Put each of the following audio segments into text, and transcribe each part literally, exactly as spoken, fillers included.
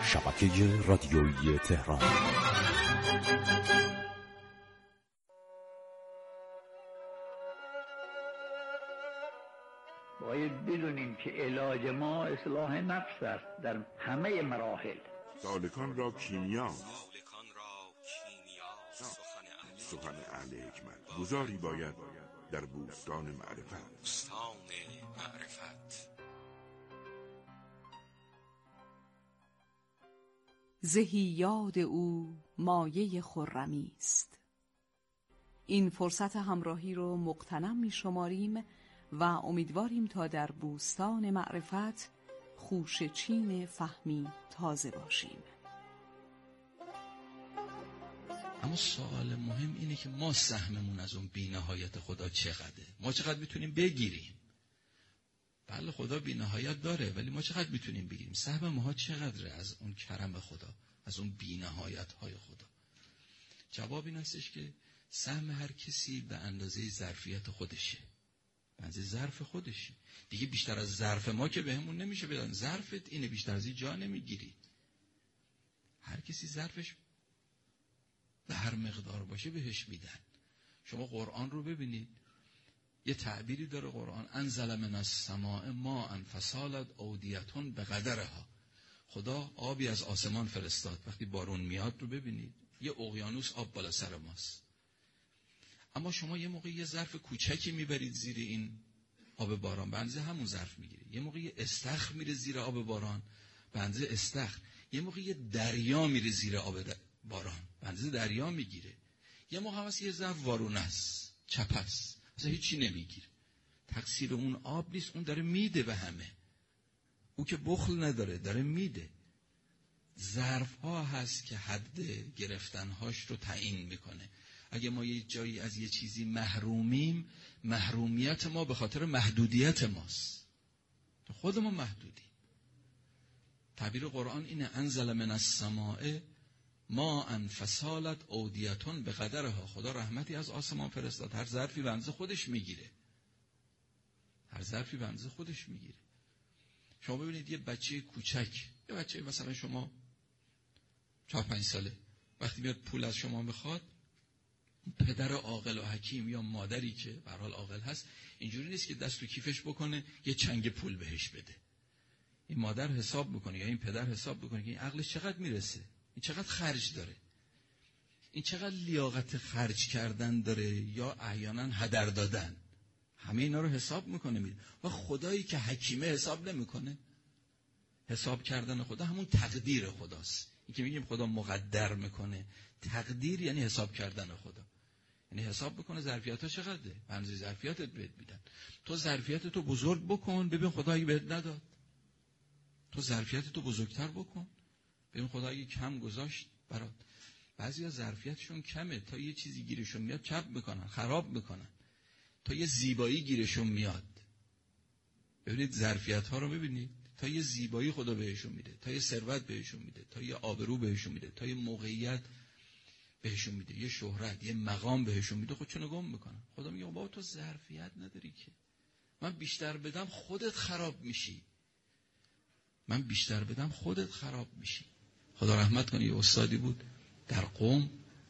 شبکه رادیویی تهران. باید بدونیم که علاج ما اصلاح نفس است در همه مراحل. سالکان را کیمیا، سالکان را کیمیا، سخن اهل حکمت گذاری باید در بوستان معرفت. بوستان معرفت. زهی یاد او مایه خرمی است. این فرصت همراهی رو مغتنم می شماریم و امیدواریم تا در بوستان معرفت خوشه چین فهمی تازه باشیم. اما سوال مهم اینه که ما سهممون از اون بی‌نهایت خدا چقدره؟ ما چقدر میتونیم بگیریم؟ بله خدا بی‌نهایت داره، ولی ما چقدر میتونیم بگیریم؟ سهم ما چقدره از اون کرم خدا، از اون بی‌نهایت های خدا؟ جواب این هستش که سهم هر کسی به اندازه ظرفیت خودشه، به اندازه ظرف خودشه. دیگه بیشتر از ظرف ما که بهمون نمیشه بدن. ظرفت اینه، بیشتر از این جا نمیگیری. هر کسی ظرفش به هر مقدار باشه بهش میدن. شما قرآن رو ببینید، یه تعبیری داره قرآن: انزل من السماء ماء فسالت اودیتون بقدرها. خدا آبی از آسمان فرستاد. وقتی بارون میاد رو ببینید، یه اقیانوس آب بالا سر ماست. اما شما یه موقع یه ظرف کوچکی میبرید زیر این آب باران، به اندازه همون ظرف میگیره. یه موقع یه استخر میره زیر آب باران، به اندازه استخر. یه موقع یه دریا میره زیر آب باران، به اندازه دریا میگیره. یه موقع هم یه ظرف وارونه است، چپ است، اصلا هیچی نمیگیره. تقصیر اون آب نیست، اون داره میده به همه. او که بخل نداره، داره میده. ظرف ها هست که حد گرفتنهاش رو تعیین میکنه. اگه ما یه جایی از یه چیزی محرومیم، محرومیت ما به خاطر محدودیت ماست. خود ما محدودیم. تعبیر قرآن اینه: انزل من السماء ماء فسالت اودیتون بقدرها. خدا رحمتی از آسمان فرستاد. هر ظرفی به اندازه خودش میگیره. هر ظرفی به اندازه خودش میگیره. شما ببینید یه بچه کوچک، یه بچه مثلا شما چهار پنج ساله، وقتی میاد پول از شما میخواد، پدر عاقل و حکیم یا مادری که به هر حال عاقل هست، اینجوری نیست که دست تو کیفش بکنه یه چنگ پول بهش بده. این مادر حساب میکنه یا این پدر حساب میکنه که این عقلش چقدر میرسه، این چقدر خرج داره، این چقدر لیاقت خرج کردن داره یا احیانا هدر دادن. همه اینا رو حساب میکنه میده. و خدایی که حکیمه حساب نمیکنه. حساب کردن خدا همون تقدیر خداست. این که میگیم خدا مقدر میکنه، تقدیر یعنی حساب کردن خدا. یعنی حساب بکنه ظرفیت‌ها چقدره، به اندازه ظرفیتت بهت میدن. تو ظرفیتتو بزرگ بکن، ببین خدا اگه بهت نداد. تو ظرفیتتو بزرگتر بکن، ببین خدا اگه کم گذاشت برات. بعضیا ظرفیتشون کمه، تا یه چیزی گیرشون میاد چپ میکنن، خراب میکنن. تا یه زیبایی گیرشون میاد. ببینید ظرفیت‌ها رو ببینید. تا یه زیبایی خدا بهشون میده، تا یه ثروت بهشون میده، تا یه آبرو بهشون میده، تا یه موقعیت بهشون میده، یه شهرت، یه مقام بهشون میده. خودشونو گم میکنن. خدا میگه بابا تو ظرفیت نداری که، من بیشتر بدم خودت خراب میشی، من بیشتر بدم خودت خراب میشی. خدا رحمت کنه، یه استادی بود در قم،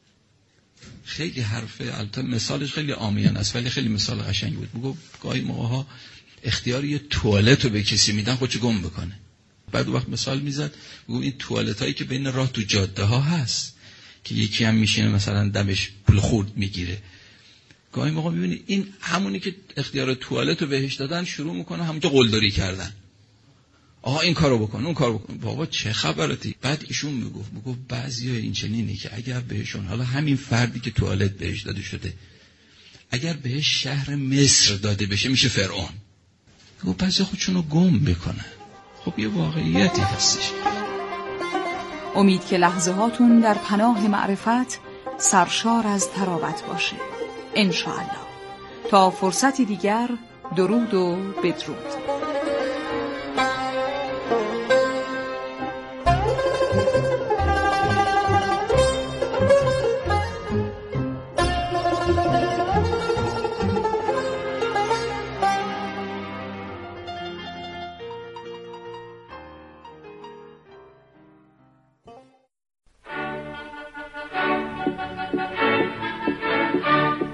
خیلی حرفه، البته مثالش خیلی عامیانه است ولی خیلی مثال قشنگی بود. میگه گاهی موقع‌ها اختیار یه توالت رو به کسی میدن خودشو گم بکنه. بعد وقت مثال میزد، میگه این توالتایی که بین راه تو جاده ها هست که یکی هم میشینه مثلا دمش پول خورد میگیره، گاهی موقع میبینی این همونی که اختیار توالت رو بهش دادن شروع میکنه همونجا قلدری کردن. آها این کارو بکن، اون کارو بکن. بابا چه خبراتی؟ بعد ایشون میگفت میگفت بعضیا این چنینی که اگر بهشون، حالا همین فردی که توالت بهش داده شده، اگر بهش شهر مصر داده بشه میشه فرعون. میگفت بعضی خودشونو گم بکنن. خب یه واقعیتی هستش. امید که لحظه هاتون در پناه معرفت سرشار از تراوت باشه انشاءالله. تا فرصتی دیگر، درود و بدرود.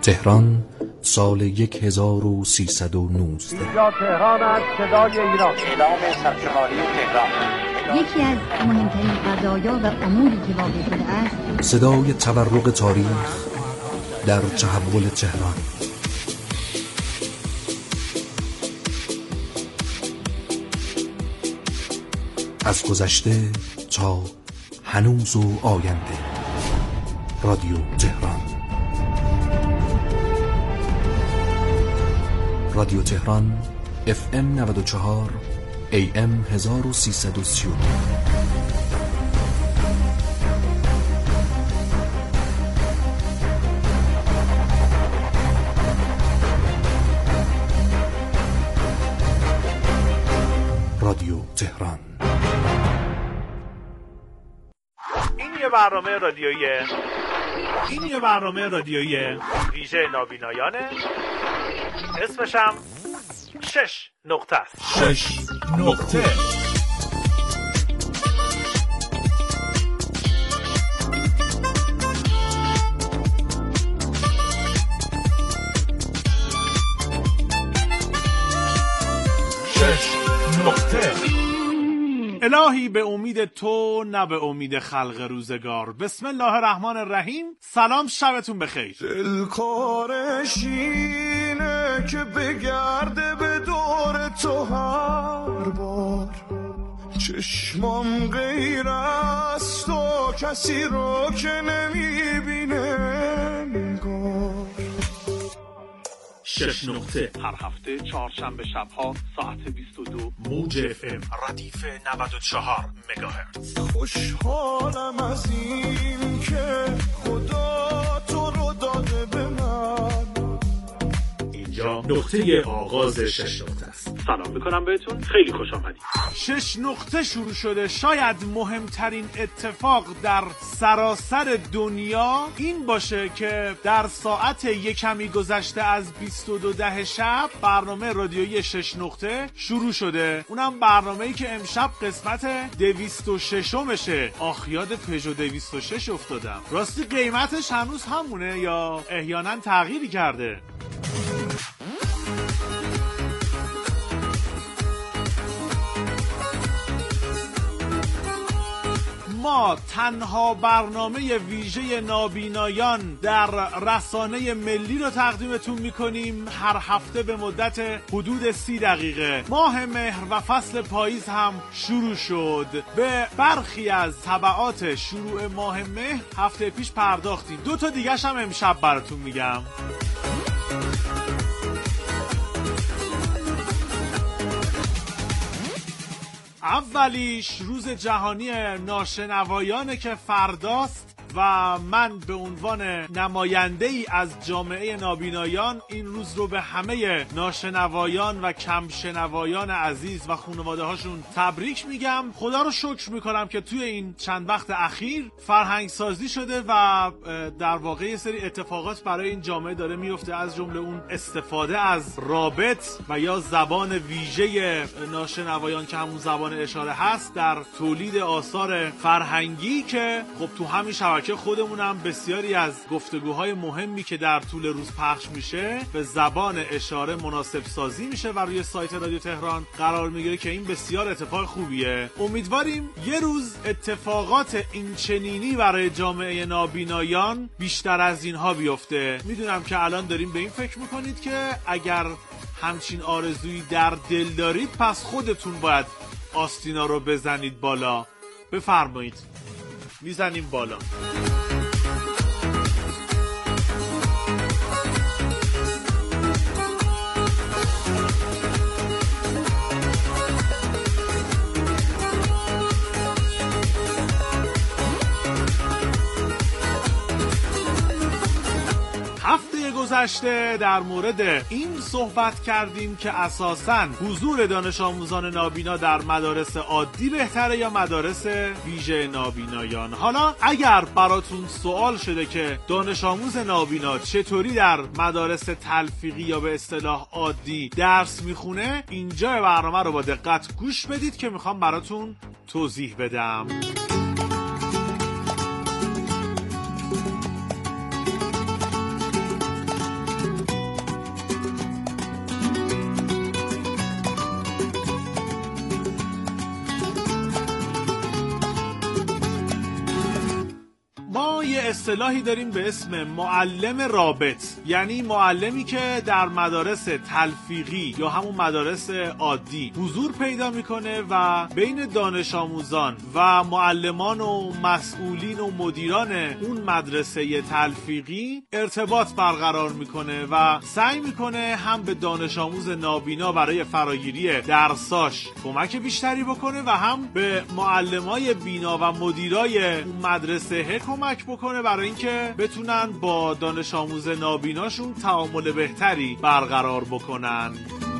تهران سال هزار و سیصد و نوزده. اینجا تهران است، صدای ایران. اعلام سرشماری تهران. یکی از مهمترین قضایا و اموری که واقع شده است، صدای تورق تاریخ در تحول تهران. از گذشته تا هنوز و آینده. رادیو تهران. رادیو تهران اف ام نود و چهار ای ام هزار و سیصد و سی و دو. رادیو تهران. این یه برنامه رادیویی این یه برنامه رادیویی ویژه نابینایانه. اسمش هم شش نقطه است. شش نقطه. شش نقطه. الهی به امید تو نه به امید خلق روزگار. بسم الله الرحمن الرحیم. سلام، شبتون بخیر. دلکارش اینه که بگرده به دور تو هر بار، چشمام غیر از تو کسی رو که نمیبینه نگار. شش نقطه هر هفته چهارشنبه شبها ساعت بیست و دو موج اف ام ردیف نود و چهار مگاهرتز. خوشحالم از این که خدا تو رو داده به من. اینجا نقطه آغاز شش نقطه است. سلام میکنم بهتون، خیلی خوش آمدید. شش نقطه شروع شده. شاید مهمترین اتفاق در سراسر دنیا این باشه که در ساعت یک کمی گذشته از بیست و دو ده شب برنامه رادیویی شش نقطه شروع شده. اونم برنامه‌ای که امشب قسمت دویست و ششمشه. آخ یاد پژو دویست و شش افتادم. راستی قیمتش هنوز همونه یا احیانا تغییری کرده؟ ما تنها برنامه ویژه نابینایان در رسانه ملی رو تقدیمتون میکنیم. هر هفته به مدت حدود سی دقیقه. ماه مهر و فصل پاییز هم شروع شد. به برخی از تبعات شروع ماه مهر هفته پیش پرداختیم. دو تا دیگه‌ش هم امشب براتون میگم. اولیش روز جهانی ناشنوایانه که فرداست و من به عنوان نماینده ای از جامعه نابینایان این روز رو به همه ناشنوایان و کمشنوایان عزیز و خانواده هاشون تبریک میگم. خدا رو شکر میکنم که توی این چند وقت اخیر فرهنگ سازی شده و در واقع یه سری اتفاقات برای این جامعه داره میفته، از جمله اون استفاده از رابط و یا زبان ویژه ناشنوایان که همون زبان اشاره هست در تولید آثار فرهنگی که خب تو همین شبکه که خودمونم بسیاری از گفتگوهای مهمی که در طول روز پخش میشه به زبان اشاره مناسب سازی میشه و روی سایت رادیو تهران قرار میگیره که این بسیار اتفاق خوبیه. امیدواریم یه روز اتفاقات این چنینی برای جامعه نابینایان بیشتر از اینها بیفته. میدونم که الان داریم به این فکر میکنید که اگر همچین آرزویی در دل دارید پس خودتون باید آستینا رو بزنید بالا. بفرمایید، میزنیم بالا. هفته گذشته در مورد این صحبت کردیم که اساساً حضور دانش آموزان نابینا در مدارس عادی بهتره یا مدارس ویژه نابینایان. حالا اگر براتون سوال شده که دانش آموز نابینا چطوری در مدارس تلفیقی یا به اصطلاح عادی درس میخونه، اینجا برنامه رو با دقت گوش بدید که میخوام براتون توضیح بدم. اصطلاحی داریم به اسم معلم رابط، یعنی معلمی که در مدارس تلفیقی یا همون مدارس عادی حضور پیدا میکنه و بین دانش آموزان و معلمان و مسئولین و مدیران اون مدرسه تلفیقی ارتباط برقرار میکنه و سعی میکنه هم به دانش آموز نابینا برای فراگیری درساش کمک بیشتری بکنه و هم به معلمای بینا و مدیرای اون مدرسه کمک بکنه برای اینکه بتونن با دانش آموز نابیناشون تعامل بهتری برقرار بکنن.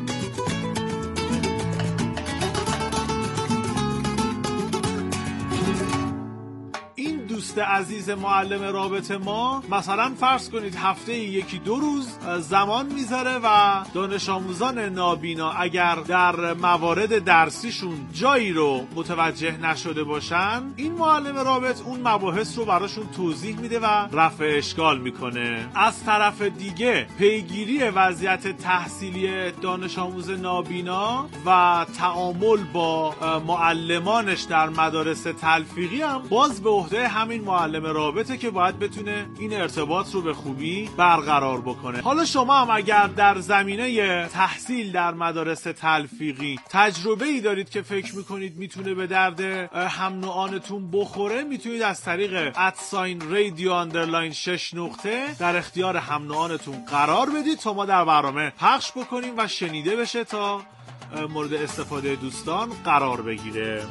دوست عزیز معلم رابط ما مثلا فرض کنید هفته یکی دو روز زمان میذاره و دانش آموزان نابینا اگر در موارد درسیشون جایی رو متوجه نشده باشن، این معلم رابط اون مباحث رو براشون توضیح میده و رفع اشکال میکنه. از طرف دیگه پیگیری وضعیت تحصیلی دانش آموز نابینا و تعامل با معلمانش در مدارس تلفیقی هم باز به عهده همین معلم رابطه که باید بتونه این ارتباط رو به خوبی برقرار بکنه. حالا شما هم اگر در زمینه تحصیل در مدارس تلفیقی تجربه‌ای دارید که فکر میکنید میتونه به درد هم نوعانتون بخوره، میتونید از طریق ادساین رادیو اندرلاین شش نقطه در اختیار هم نوعانتون قرار بدید تا ما در برنامه پخش بکنیم و شنیده بشه تا مورد استفاده دوستان قرار بگیره.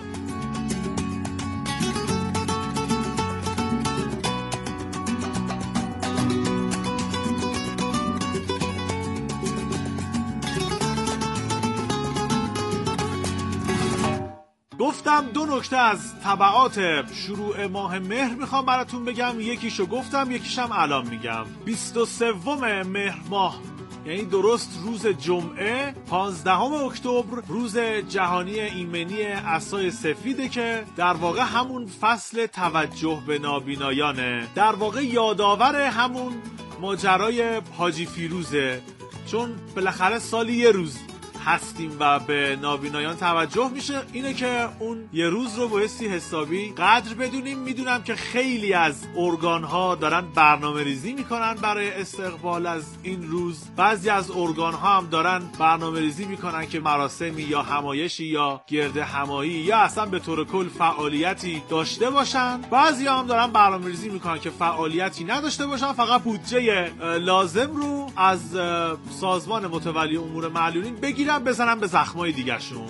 گفتم دو نکته از تبعات شروع ماه مهر میخوام براتون بگم. یکیشو گفتم، یکیشم الان میگم. بیست و سوم مهر ماه، یعنی درست روز جمعه پانزدهم اکتبر، روز جهانی ایمنی عصای سفیده که در واقع همون فصل توجه به نابینایانه، در واقع یادآور همون ماجرای حاجی فیروزه، چون بالاخره سالی یه روز هستیم و به نابینایان توجه میشه. اینه که اون یه روز رو بایستی حسابی قدر بدونیم. میدونم که خیلی از ارگان ها دارن برنامه ریزی میکنن برای استقبال از این روز. بعضی از ارگان ها هم دارن برنامه ریزی میکنن که مراسمی یا همایشی یا گرد همایی یا اصلا به طور کل فعالیتی داشته باشن. بعضی هم دارن برنامه ریزی میکنن که فعالیتی نداشته باشن، فقط بودجه لازم رو از سازمان متولی امور معلولین بگیرن بزنم به زخمای دیگه شون.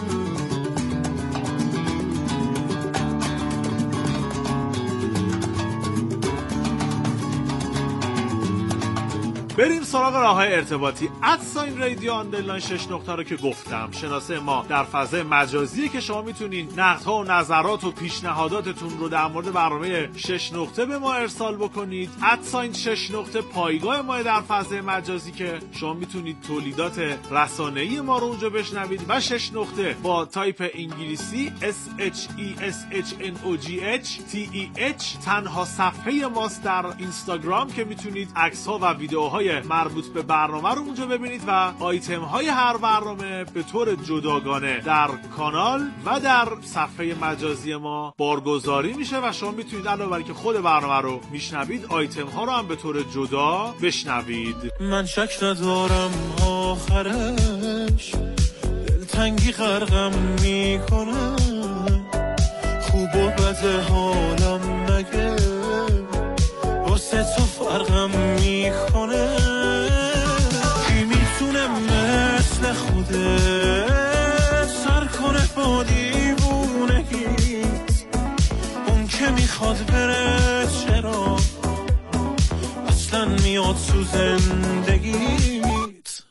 بریم سراغ راه‌های ارتباطی. ادساین رادیو اندرلاین شش نقطه رو که گفتم، شناسه ما در فضای مجازیه که شما میتونین نقدها و نظرات و پیشنهاداتتون رو در مورد برنامه شش نقطه به ما ارسال بکنید. ادساین شش نقطه پایگاه ما در فضای مجازی که شما میتونید تولیدات رسانه‌ای ما رو اونجا بشنوید و شش نقطه با تایپ انگلیسی اس اچ ای اس اچ ان او جی اچ تی ای اچ تنها صفحه ماست در اینستاگرام که میتونید عکس‌ها و ویدیوهای مربوط به برنامه رو اونجا ببینید و آیتم های هر برنامه به طور جداگانه در کانال و در صفحه مجازی ما بارگذاری میشه و شما میتونید علاوه بر اینکه خود برنامه رو میشنوید، آیتم ها رو هم به طور جدا بشنوید. من شک ندارم آخرش دلتنگی غرقم میکنه، خوب و بد حالم مگه واسه تو فرقم میکنه. کی میتونه مثل خوده سر کنه با دیوونگیت؟ اون که میخواد بره چرا اصلا میاد تو زندگیت؟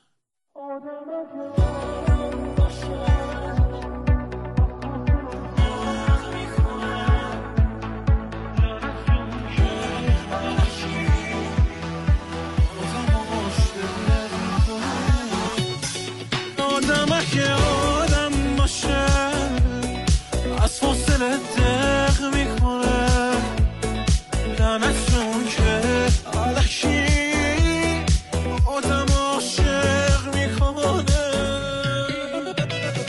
که آدم باشه از فاصله دق میکنه، لعنتون که الکی آدم عاشق میکنه.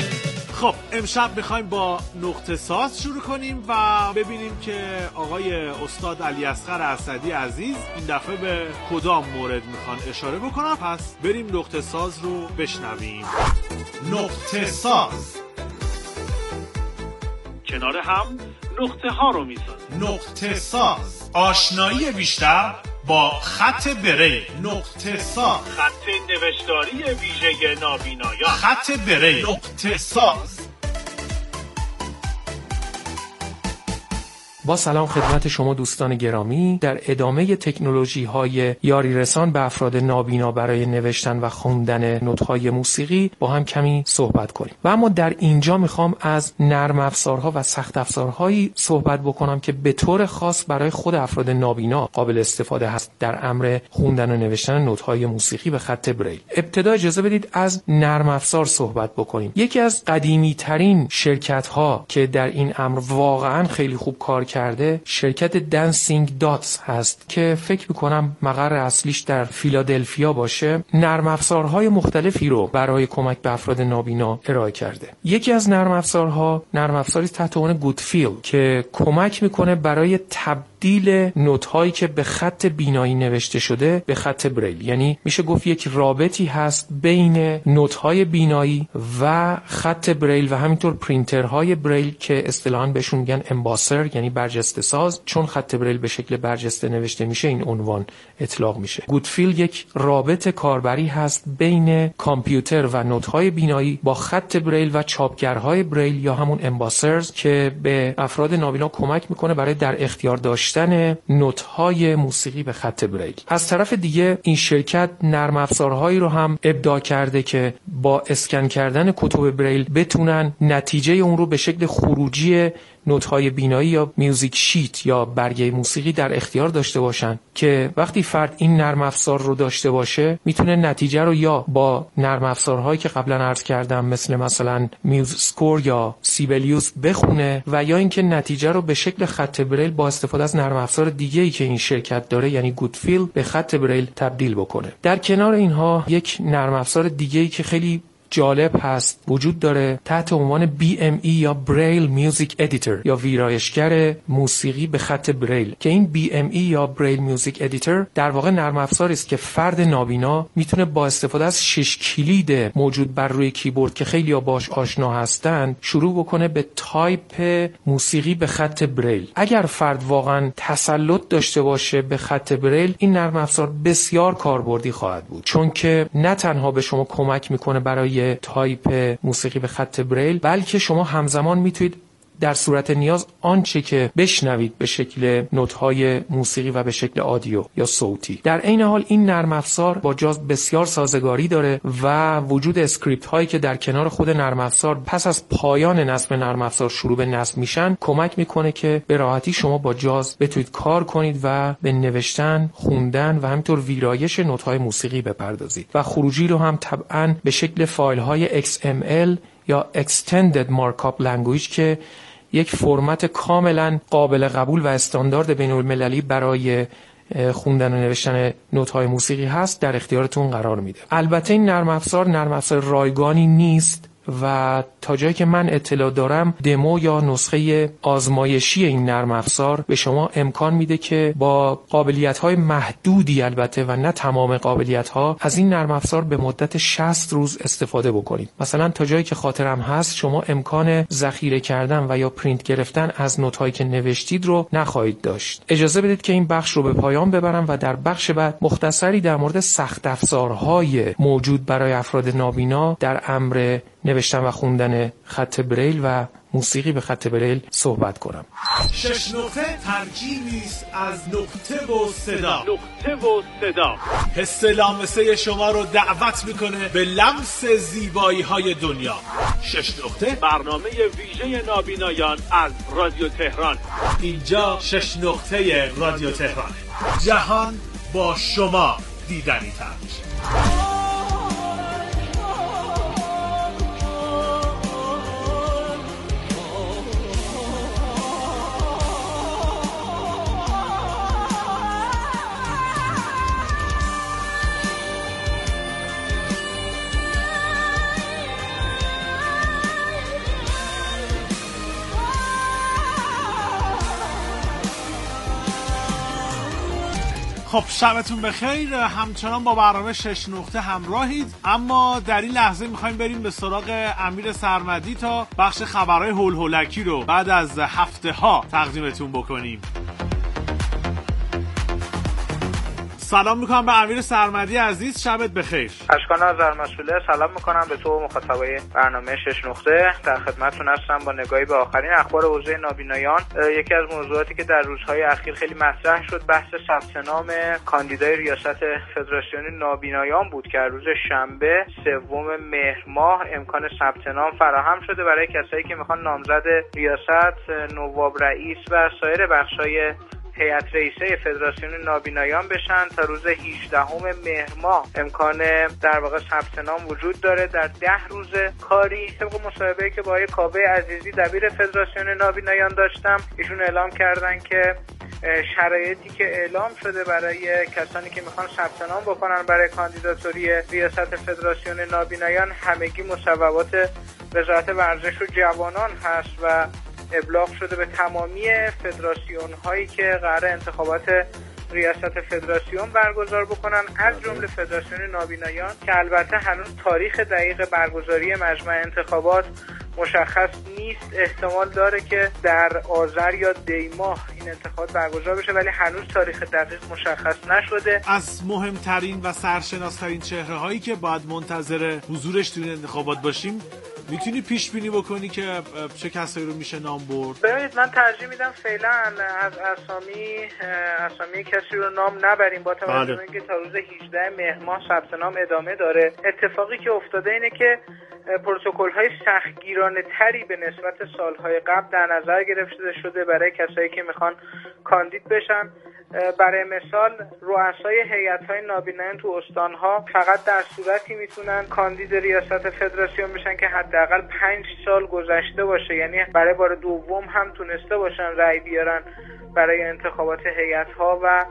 امشب میخوایم با نقطه ساز شروع کنیم و ببینیم که آقای استاد علی اصغر اسدی عزیز این دفعه به کدام مورد میخوان اشاره بکنن. پس بریم نقطه ساز رو بشنویم. نقطه ساز کنار هم نقطه ها رو میزن. نقطه ساز آشنایی بیشتر با خط بریل. نقطه ساز خط نوشتاری ویژه نابینایان. خط بریل. نقطه ساز. با سلام خدمت شما دوستان گرامی، در ادامه تکنولوژی های یاری رسان به افراد نابینا برای نوشتن و خواندن نوت‌های موسیقی با هم کمی صحبت کنیم. و اما در اینجا میخوام از نرم افزارها و سخت افزارهایی صحبت بکنم که به طور خاص برای خود افراد نابینا قابل استفاده هست در امر خوندن و نوشتن نوت‌های موسیقی به خط بریل. ابتدا اجازه بدید از نرم افزار صحبت بکنیم. یکی از قدیمی ترین شرکت ها که در این امر واقعا خیلی خوب کار کرده شرکت دانسینگ داتس هست که فکر میکنم مقر اصلیش در فیلادلفیا باشه. نرم افزارهای مختلفی رو برای کمک به افراد نابینا ارائه کرده. یکی از نرم افزارها نرم افزاری تحت عنوان گودفیل که کمک میکنه برای تبدیل نوت‌هایی که به خط بینایی نوشته شده به خط بریل. یعنی میشه گفت یک رابطی هست بین نوت‌های بینایی و خط بریل و همینطور پرینترهای بریل که اصطلاحاً بهشون میگن امباسر، یعنی برجسته ساز. چون خط بریل به شکل برجسته نوشته میشه این عنوان اطلاق میشه. گودفیل یک رابط کاربری هست بین کامپیوتر و نوت‌های بینایی با خط بریل و چاپگرهای بریل یا همون امباسرز که به افراد نابینا کمک میکنه برای در اختیار داشتن نوت‌های موسیقی به خط بریل. از طرف دیگه این شرکت نرم افزارهایی رو هم ابداع کرده که با اسکن کردن کتب بریل بتونن نتیجه اون رو به شکل خروجی نوت‌های بینایی یا میوزیک شیت یا برگه موسیقی در اختیار داشته باشن که وقتی فرد این نرم افزار رو داشته باشه میتونه نتیجه رو یا با نرم افزارهایی که قبلا عرض کردم مثل مثلا میوز سکور یا سیبلیوس بخونه و یا اینکه نتیجه رو به شکل خط بریل با استفاده از نرم افزار دیگه‌ای که این شرکت داره یعنی گودفیل به خط بریل تبدیل بکنه. در کنار اینها یک نرم افزار دیگه‌ای که خیلی جالب هست وجود داره تحت عنوان بی ام ای یا بریل میوزیک ادیتور یا ویرایشگر موسیقی به خط بریل که این بی ام ای یا بریل میوزیک ادیتور در واقع نرم افزاری است که فرد نابینا میتونه با استفاده از شش کلید موجود بر روی کیبورد که خیلی‌ها باش آشنا هستند شروع بکنه به تایپ موسیقی به خط بریل. اگر فرد واقعا تسلط داشته باشه به خط بریل این نرم افزار بسیار کاربردی خواهد بود، چون که نه تنها به شما کمک میکنه برای تایپ موسیقی به خط بریل بلکه شما همزمان میتونید در صورت نیاز آنچه که بشنوید به شکل نوت‌های موسیقی و به شکل آدیو یا صوتی. در عین حال این نرم افزار با جاز بسیار سازگاری داره و وجود اسکریپت هایی که در کنار خود نرم افزار پس از پایان نصب نرم افزار شروع به نصب میشن کمک میکنه که به راحتی شما با جاز بتونید کار کنید و به نوشتن، خوندن و همینطور ویرایش نوت‌های موسیقی بپردازید و خروجی رو هم طبعاً به شکل فایل های ایکس ام ال یا Extended Markup Language که یک فرمت کاملا قابل قبول و استاندارد بین المللی برای خوندن و نوشتن نوت‌های موسیقی هست در اختیارتون قرار میده. البته این نرم افزار نرم افزار رایگانی نیست و تا جایی که من اطلاع دارم دمو یا نسخه آزمایشی این نرم افزار به شما امکان میده که با قابلیت‌های محدودی البته و نه تمام قابلیت‌ها از این نرم افزار به مدت شصت روز استفاده بکنید. مثلا تا جایی که خاطرم هست شما امکان ذخیره کردن و یا پرینت گرفتن از نوت‌هایی که نوشتید رو نخواهید داشت. اجازه بدید که این بخش رو به پایان ببرم و در بخش بعد مختصری در مورد سخت افزارهای موجود برای افراد نابینا در امر نوشتن و خوندن خط بریل و موسیقی به خط بریل صحبت کنم. شش نقطه ترکیبی است از نقطه و صدا. نقطه و صدا حس لامسه شما رو دعوت میکنه به لمس زیبایی های دنیا. شش نقطه برنامه ویژه نابینایان از رادیو تهران. اینجا شش نقطه رادیو تهران. جهان با شما دیدنی تر میشه. خب شبتون بخیر. همچنان با برنامه شش نقطه همراهید، اما در این لحظه میخوایم بریم به سراغ امیر سرمدی تا بخش خبرهای هول هولکی رو بعد از هفته ها تقدیمتون بکنیم. سلام میکنم به امیر سرمدی عزیز، شبت بخیر. اشکان نظر مسئوله، سلام میکنم به تو و مخاطبای برنامه شش نقطه. در خدمتتون هستم با نگاهی به آخرین اخبار حوزه نابینایان. یکی از موضوعاتی که در روزهای اخیر خیلی مطرح شد بحث ثبت نام کاندیدای ریاست فدراسیون نابینایان بود که روز شنبه سوم مهر ماه امکان ثبت نام فراهم شده برای کسایی که میخوان نامزد ریاست، نواب رئیس و سایر بخشای هیئت رئیسه فدراسیون نابینایان بشن. تا روز هجدهم مهر ماه امکان در واقع ثبت نام وجود داره. در ده روز کاری طبق مصاحبه‌ای که با آقای کاوه عزیزی دبیر فدراسیون نابینایان داشتم، ایشون اعلام کردن که شرایطی که اعلام شده برای کسانی که میخوان ثبت نام بکنن برای کاندیداتوری ریاست فدراسیون نابینایان همگی مصوبات وزارت ورزش و جوانان هست و ابلاغ شده به تمامی فدراسیون هایی که قرار انتخابات ریاست فدراسیون برگزار بکنن، از جمله فدراسیون نابینایان که البته هنوز تاریخ دقیق برگزاری مجمع انتخابات مشخص نیست. احتمال داره که در آذر یا دی ماه این انتخابات برگزار بشه، ولی هنوز تاریخ دقیق مشخص نشده. از مهمترین و سرشناسترین چهره هایی که باید منتظر حضورش توی انتخابات باشیم میتونی پیش بینی بکنی که چه کسایی رو میشه نام برد؟ ببینید من ترجیح میدم فعلا از اسامی اسامی کسی رو نام نبریم با توجه به اینکه تا روز هجدهم مهر ماه ثبت نام ادامه داره. اتفاقی که افتاده اینه که پروتکل‌های سختگیرانه تری به نسبت سالهای قبل در نظر گرفته شده برای کسایی که میخوان کاندید بشن. برای مثال رؤسای هیئت‌های نابینایان تو استان‌ها فقط در صورتی میتونن کاندید ریاست فدراسیون بشن که حداقل پنج سال گذشته باشه، یعنی برای بار دوم هم تونسته باشن رأی بیارن برای انتخابات هیئت‌ها و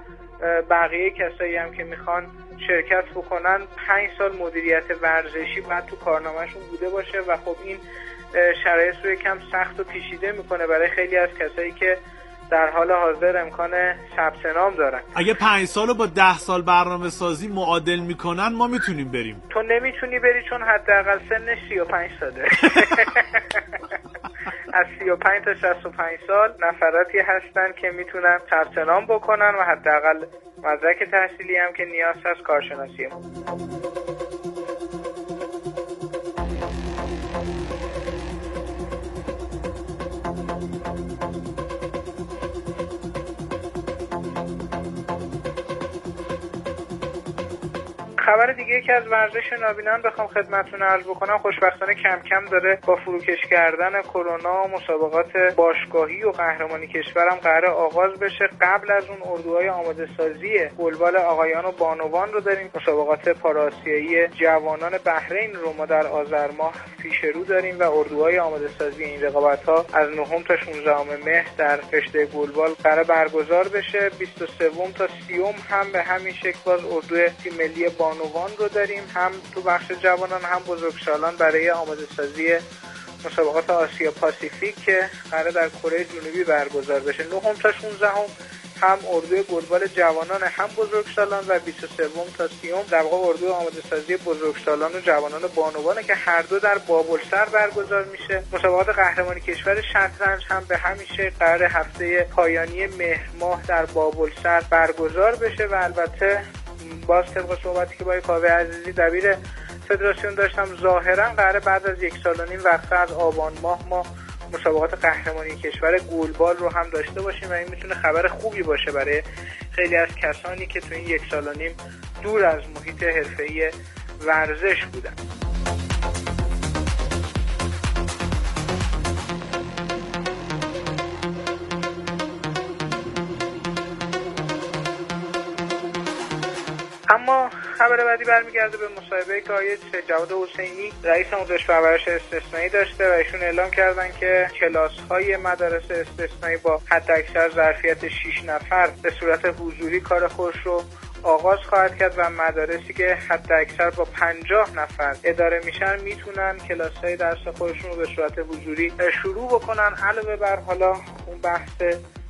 بقیه کسایی هم که میخوان شرکت بکنن پنج سال مدیریت ورزشی بعد تو کارنامه‌شون بوده باشه و خب این شرایط رو یکم سخت و پیچیده میکنه برای خیلی از کسایی که در حال حاضر امکان ثبت نام دارن. اگه پنج سال رو با ده سال برنامه سازی معادل میکنن ما میتونیم بریم. تو نمیتونی بری چون حداقل سنش سی و پنج ساله. از سی و پنج تا شصت و پنج سال نفراتی هستن که میتونن ثبت نام بکنن و حداقل مدرک تحصیلی هم که نیاز هست کارشناسی ما. خبر دیگه که از ورزش نابینان بخوام خدمتتون عرض بکنم، خوشبختانه کم کم داره با فروکش کردن کرونا و مسابقات باشگاهی و قهرمانی کشورم قرار آغاز بشه. قبل از اون اردوهای آماده سازی گلبال آقایان و بانوان رو داریم. مسابقات پاراسیایی جوانان بحرین رو ما در آذر ماه پیش رو داریم و اردوهای آماده سازی این رقابت‌ها از نهم تا شانزدهم مهر در رشته گلبال قرار برگزار بشه. بیست و سوم تا سیوم هم به همین شکل باز اردوی تیم ملی بانوان رو داریم، هم تو بخش جوانان هم بزرگسالان برای آماده سازی مسابقات آسیا پاسیفیک که قرار در کره جنوبی برگزار بشه. نهم تا شانزدهم هم اردوی گلبال جوانان هم بزرگسالان و بیست و سوم تا سیوم در واقع اردوی آماده سازی بزرگسالان و جوانان بانوانه که هر دو در بابلسر برگزار میشه. مسابقات قهرمانی کشور شطرنج هم به همین شکل قرار هفته پایانی مهر ماه در بابلسر برگزار بشه و البته باز طبق صحبتی که با کاوه عزیزی دبیر فدراسیون داشتم ظاهرا قراره بعد از یک سال و نیم وقفه از آبان ماه ما مسابقات قهرمانی کشور گلبال رو هم داشته باشیم و این میتونه خبر خوبی باشه برای خیلی از کسانی که تو این یک سال و نیم دور از محیط حرفه‌ای ورزش بودن. اما خبر بعدی برمیگرده به مصاحبه‌ای که آقای جواد حسینی رئیس آموزش و پرورش استثنایی داشته و ایشون اعلام کردن که کلاس‌های مدارس استثنایی با حداکثر ظرفیت شش نفر به صورت حضوری کار خودش رو آغاز خواهد کرد و مدارسی که حداکثر با پنجاه نفر اداره میشن میتونن کلاس‌های درس خودشون رو به صورت حضوری شروع بکنن. علاوه بر حالا اون بحث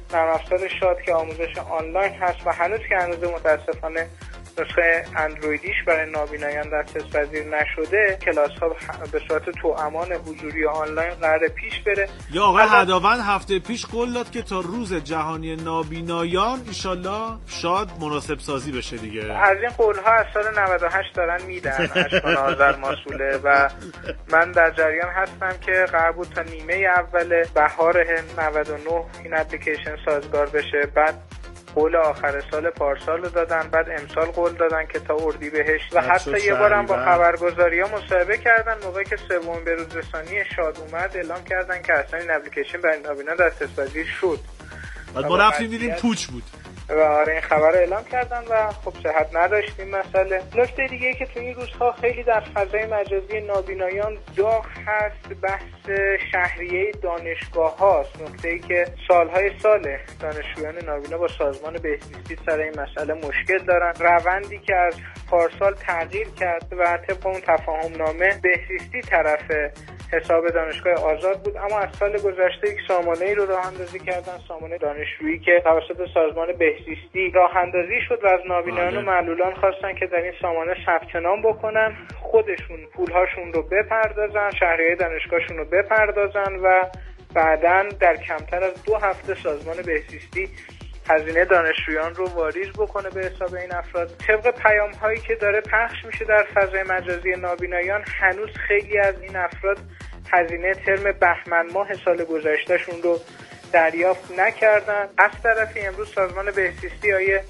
نرم افزار شاد که آموزش آنلاین هست و هنوز که هنوز متاسفانه نسخه اندرویدیش برای نابینایان دسترس‌پذیر نشده، کلاس ها به صورت توامان حضوری آنلاین قرار پیش بره. یا آقای هداوند هفته پیش قول داد که تا روز جهانی نابینایان انشالله شاد مناسب سازی بشه دیگه. از این قول ها از سال نود و هشت دارن میدن اشکان آذر ماسوله و من در جریان هستم که قرار بود تا نیمه اول بهار نود و نه این اپلیکیشن سازگار بشه. بعد قول آخر سال پارسال رو دادن، بعد امسال قول دادن که تا اردیبهشت و حتی یه بارم با خبرگزاری ها مصاحبه کردن موقعی که سومین بروزرسانی شاد اومد اعلام کردن که اصلا این اپلیکیشن برای نابینا دسترس‌پذیر شد. بعد ما رفتیم دیدیم پوچ بود و آره این خبر رو اعلام کردن و خب صحت نداشتیم مسئله. نکته دیگه ای که تو این روزها خیلی در فضای مجازی نابینایان داغ هست بحث شهریه دانشگاه هاست. نکته ای که سالهای ساله دانشجویان نابینا با سازمان بهزیستی سر این مسئله مشکل دارن. روندی که از پارسال تغییر کرد و طبق اون تفاهم نامه بهزیستی طرف حساب دانشگاه آزاد بود، اما از سال گذشته یک سامانه‌ای رو راه اندازی کردن، سامانه دانشجویی که توسط سازمان بهزیستی راه اندازی شد و از نابینایان و معلولان خواستن که در این سامانه ثبت نام بکنن، خودشون پولهاشون رو بپردازن، شهریه دانشگاهشون رو بپردازن و بعداً در کمتر از دو هفته سازمان بهزیستی هزینه دانشجویان رو واریز بکنه به حساب این افراد. طبق پیام هایی که داره پخش میشه در فضای مجازی نابینایان، هنوز خیلی از این افراد هزینه ترم بهمن ماه سال گذشتهشون رو دریافت نکردن. از طرفی امروز سازمان بهزیستی آیه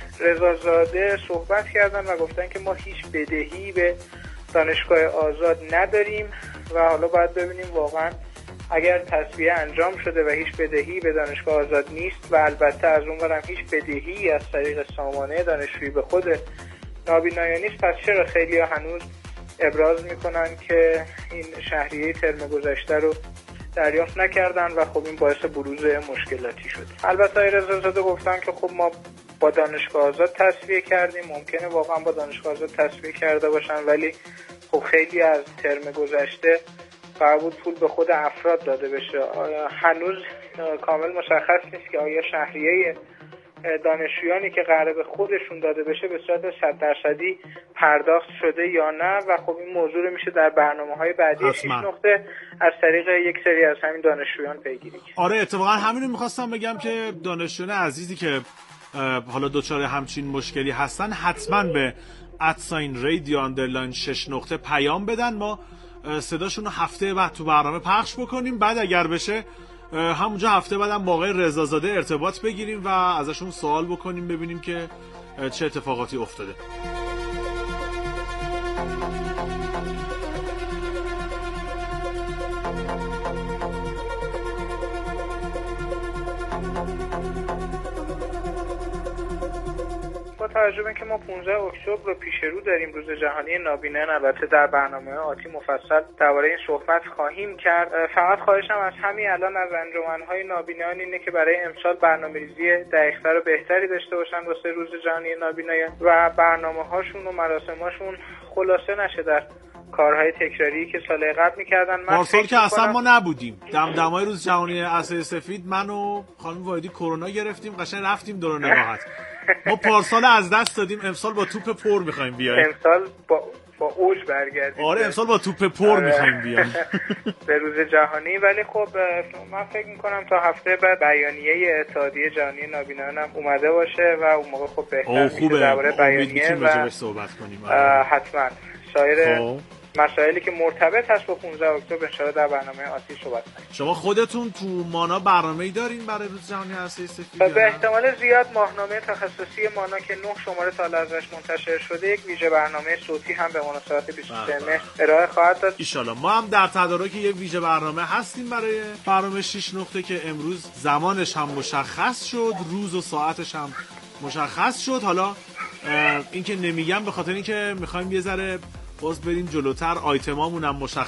رضازاده صحبت کردن و گفتن که ما هیچ بدهی به دانشگاه آزاد نداریم و حالا باید ببینیم واقعا اگر تصفیه انجام شده و هیچ بدهی به دانشگاه آزاد نیست و البته از اون برم هیچ بدهی از طریق سامانه دانشجویی به خود نابینایان نیست، پس چرا خیلی ها هنوز ابراز میکنن که این شهریه ترم گذشته رو دریافت نکردن و خب این باعث بروز مشکلاتی شد. البته رضازاده گفتن که خب ما با دانشگاه آزاد تصفیه کردیم، ممکنه واقعا با دانشگاه آزاد تصفیه کرده باشن ولی خب خیلی از ترم گذشته قرار بود پول به خود افراد داده بشه. هنوز کامل مشخص نیست که آیا شهریه دانشجویانی که قراره به خودشون داده بشه به صورت صد درصدی پرداخت شده یا نه و خب این موضوع رو میشه در برنامه‌های بعدی شش نقطه از طریق یک سری از همین دانشجویان پیگیری کرد. آره اتفاقا همین رو می‌خواستم بگم که دانشجویان عزیزی که حالا دچار همچین مشکلی هستن حتما به ادساین رادیو آندرلاین شش نقطه پیام بدن، ما صداشون رو هفته بعد تو برنامه پخش بکنیم، بعد اگر بشه همونجا هفته بعدم با آقای رضازاده ارتباط بگیریم و ازشون سوال بکنیم ببینیم که چه اتفاقاتی افتاده. با توجه به اینکه ما پانزده اکتبر رو پیش رو داریم، روز جهانی نابینایان، البته در برنامه آتی مفصل درباره این صحبت خواهیم کرد. فقط خواهشم از همین الان از انجمن‌های نابینایان اینه که برای امسال برنامه‌ریزی دقیق‌تر و بهتری داشته باشن واسه روز جهانی نابینایان و برنامه‌هاشون و مراسم‌هاشون خلاصه نشه در کارهای تکراری که سال قبل می‌کردن. پارسال که اصلا ما نبودیم، دمدمای روز جهانی عصای سفید من و خانم وایدی کرونا گرفتیم، قشنگ رفتیم دور نقاهت. ما پارسال از دست دادیم، امسال با توپ پر می‌خوایم بیایم. امسال با با اوج برگردیم. آره امسال با توپ پر می‌خوایم بیایم به روز جهانی. ولی خب من فکر می‌کنم تا هفته بعد بیانیه اتحادیه جهانی نابینایان هم اومده باشه و اون موقع خب بهتر میشه درباره بیانیه و صحبت کنیم. حتما سایر مسائلی که مرتبط هست با پانزده اکتبر انشاءالله در برنامه آتی صحبت کنیم. شما خودتون تو مانا برنامه‌ای دارین برای روز جهانی عصای سفید؟ به احتمال زیاد ماهنامه تخصصی مانا که نه شماره تا حالا ازش منتشر شده یک ویژه برنامه صوتی هم به مناسبت بیست و سه مهر ارائه خواهد داد. ان شاءالله ما هم در تدارک یک ویژه برنامه هستیم برای برنامه شش نقطه که امروز زمانش هم مشخص شد، روز و ساعتش هم مشخص شد. حالا این که نمیگم به خاطر اینکه می‌خوایم یه ذره باز بریم جلوتر، آیتمامون هم مشخص